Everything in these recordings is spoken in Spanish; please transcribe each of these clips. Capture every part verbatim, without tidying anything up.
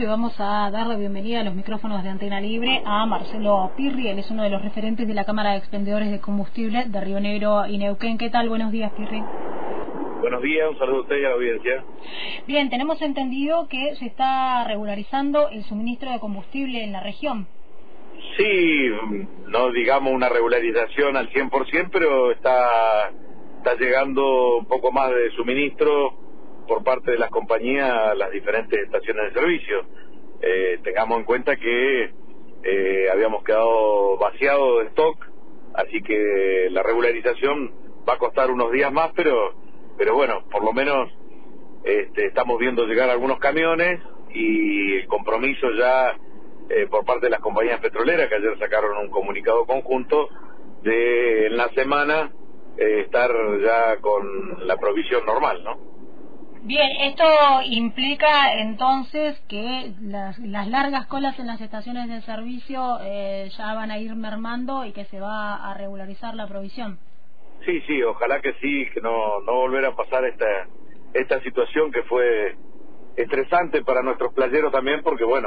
le vamos a dar la bienvenida a los micrófonos de Antena Libre a Marcelo Pirri. Él es uno de los referentes de la Cámara de Expendedores de Combustible de Río Negro y Neuquén. ¿Qué tal? Buenos días, Pirri. Buenos días, un saludo a usted y a la audiencia. Bien, tenemos entendido que se está regularizando el suministro de combustible en la región. Sí, no digamos una regularización al cien por ciento, pero está, está llegando un poco más de suministro por parte de las compañías a las diferentes estaciones de servicio. Eh, tengamos en cuenta que eh, habíamos quedado vaciados de stock, así que la regularización va a costar unos días más, pero pero bueno, por lo menos este, estamos viendo llegar algunos camiones y el compromiso ya eh, por parte de las compañías petroleras, que ayer sacaron un comunicado conjunto de en la semana eh, estar ya con la provisión normal, ¿no? Bien, esto implica entonces que las, las largas colas en las estaciones de servicio eh, ya van a ir mermando y que se va a regularizar la provisión. Sí, sí, ojalá que sí, que no, no volver a pasar esta, esta situación que fue estresante para nuestros playeros también, porque bueno,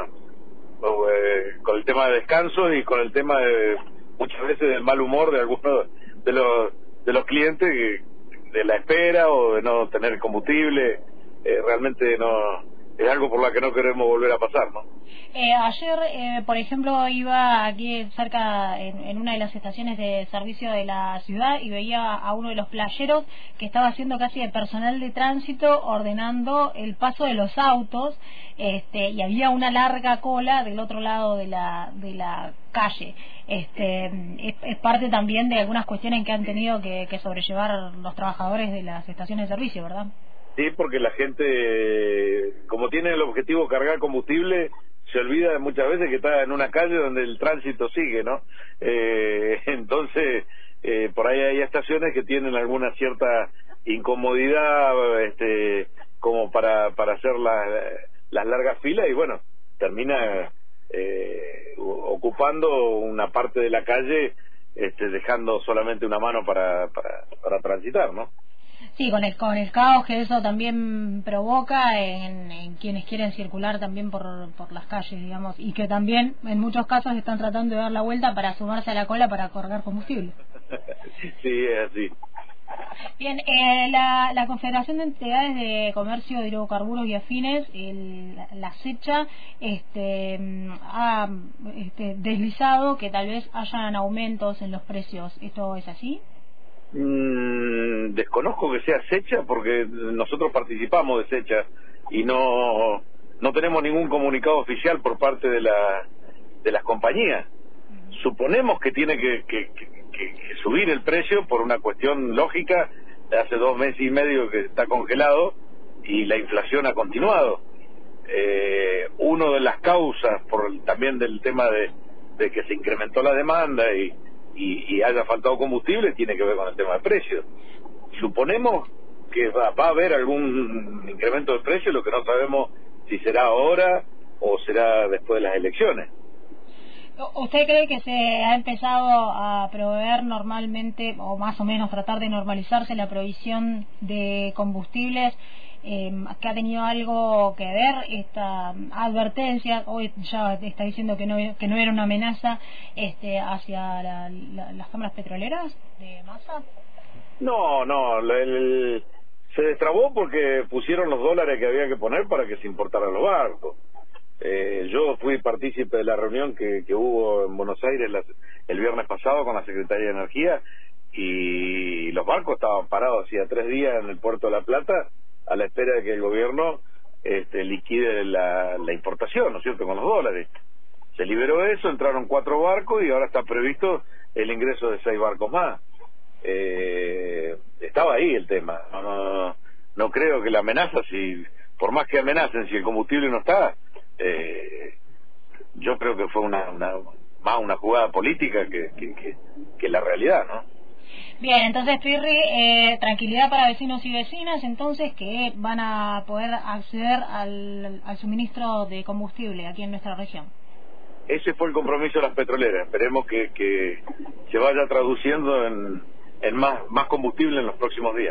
eh, con el tema de descanso y con el tema de muchas veces del mal humor de algunos de los, de los clientes que, de la espera o de no tener combustible, eh, realmente no es algo por lo que no queremos volver a pasar, ¿no? Eh, ayer, eh, por ejemplo, iba aquí cerca en, en una de las estaciones de servicio de la ciudad y veía a uno de los playeros que estaba haciendo casi de personal de tránsito ordenando el paso de los autos, este, y había una larga cola del otro lado de la de la calle. Este, es, es parte también de algunas cuestiones que han tenido que, que sobrellevar los trabajadores de las estaciones de servicio, ¿verdad? Sí, porque la gente, como tiene el objetivo de cargar combustible, se olvida muchas veces que está en una calle donde el tránsito sigue, ¿no? Eh, entonces, eh, por ahí hay estaciones que tienen alguna cierta incomodidad, este, como para para hacer la, las largas filas y bueno, termina eh, ocupando una parte de la calle, este, dejando solamente una mano para para, para transitar, ¿no? Sí, con el, con el caos que eso también provoca en, en quienes quieren circular también por, por las calles, digamos, y que también en muchos casos están tratando de dar la vuelta para sumarse a la cola para cargar combustible. Sí, es así. Bien, eh, la, la Confederación de Entidades de Comercio de Hidrocarburos y Afines, el, la, la SECHA, este, ha este, deslizado que tal vez hayan aumentos en los precios. ¿Esto es así? Mm, desconozco que sea SECHA porque nosotros participamos de SECHA y no no tenemos ningún comunicado oficial por parte de la de las compañías. Suponemos que tiene que, que, que, que subir el precio por una cuestión lógica. Hace dos meses y medio que está congelado y la inflación ha continuado. Eh, una de las causas por el, también del tema de, de que se incrementó la demanda y Y, y haya faltado combustible tiene que ver con el tema de precios. Suponemos que va, va a haber algún incremento de precios, lo que no sabemos si será ahora o será después de las elecciones. ¿Usted cree que se ha empezado a proveer normalmente, o más o menos tratar de normalizarse la provisión de combustibles, eh, que ha tenido algo que ver esta advertencia? Hoy ya está diciendo que no que no era una amenaza este hacia la, la, las cámaras petroleras de Massa. No, no, el, el, se destrabó porque pusieron los dólares que había que poner para que se importaran los barcos. Eh, yo fui partícipe de la reunión que, que hubo en Buenos Aires la, el viernes pasado con la Secretaría de Energía y los barcos estaban parados hacía tres días en el puerto de La Plata a la espera de que el gobierno este, liquide la, la importación, ¿no es cierto?, con los dólares. Se liberó eso, entraron cuatro barcos y ahora está previsto el ingreso de seis barcos más. Eh, estaba ahí el tema. No, no, no creo que la amenaza, si por más que amenacen, si el combustible no está, eh, yo creo que fue una, una más una jugada política que, que, que, que la realidad, ¿no? Bien, entonces Pirri, eh, tranquilidad para vecinos y vecinas, entonces, que van a poder acceder al, al suministro de combustible aquí en nuestra región. Ese fue el compromiso de las petroleras. Esperemos que, que se vaya traduciendo en, en más, más combustible en los próximos días.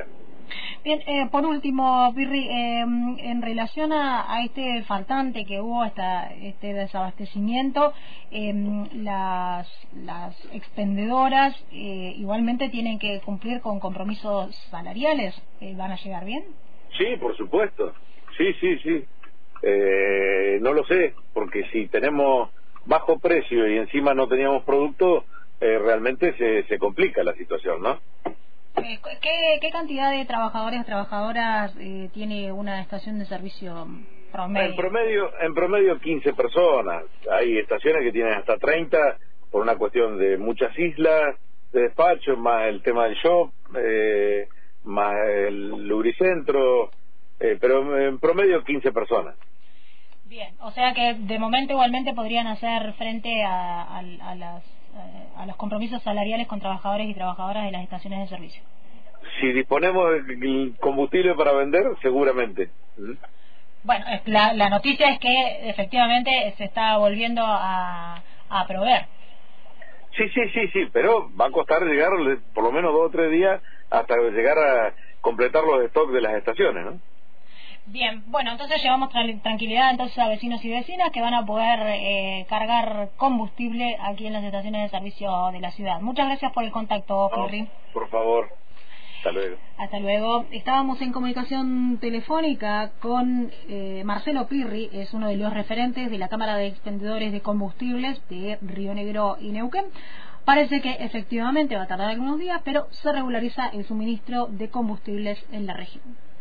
Bien, eh, por último, Pirri, eh, en relación a, a este faltante que hubo, esta, este desabastecimiento, eh, las, las expendedoras eh, igualmente tienen que cumplir con compromisos salariales. Eh, ¿Van a llegar bien? Sí, por supuesto. Sí, sí, sí. Eh, no lo sé, porque si tenemos bajo precio y encima no teníamos producto, eh, realmente se, se complica la situación, ¿no? Eh, ¿qué, ¿Qué cantidad de trabajadores o trabajadoras eh, tiene una estación de servicio promedio? En promedio, en promedio quince personas. Hay estaciones que tienen hasta treinta por una cuestión de muchas islas de despacho, más el tema del shop, eh, más el lubricentro, eh, pero en promedio quince personas. Bien, o sea que de momento igualmente podrían hacer frente a, a, a las a los compromisos salariales con trabajadores y trabajadoras de las estaciones de servicio. Si disponemos de combustible para vender, seguramente. ¿Mm? Bueno, la, la noticia es que efectivamente se está volviendo a, a proveer. Sí, sí, sí, sí, pero va a costar llegar por lo menos dos o tres días hasta llegar a completar los stocks de las estaciones, ¿no? Bien, bueno, entonces llevamos tra tranquilidad entonces a vecinos y vecinas que van a poder eh, cargar combustible aquí en las estaciones de servicio de la ciudad. Muchas gracias por el contacto, Pirri. No, por favor, hasta luego. Hasta luego. Estábamos en comunicación telefónica con eh, Marcelo Pirri, es uno de los referentes de la Cámara de Expendedores de Combustibles de Río Negro y Neuquén. Parece que efectivamente va a tardar algunos días, pero se regulariza el suministro de combustibles en la región.